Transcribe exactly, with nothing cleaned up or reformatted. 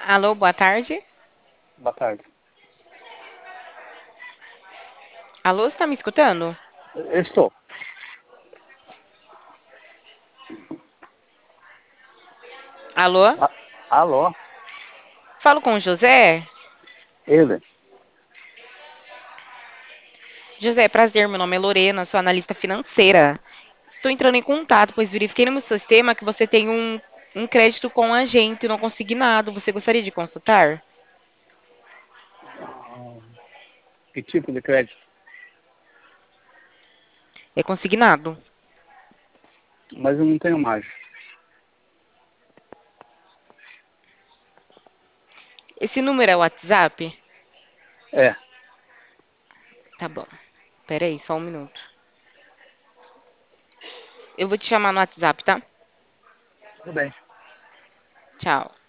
Alô, boa tarde. Boa tarde. Alô, você tá me escutando? Eu estou. Alô? A- Alô? Falo com o José? Ele? José, prazer, meu nome é Lorena, sou analista financeira. Estou entrando em contato, pois verifiquei no meu sistema que você tem um, um crédito com a gente não consignado. Você gostaria de consultar? Ah, que tipo de crédito? É consignado. Mas eu não tenho mais. Esse número é o WhatsApp? É, Tá bom. Pera aí, só um minuto. Eu vou te chamar no WhatsApp, tá? tudo bem. Tchau.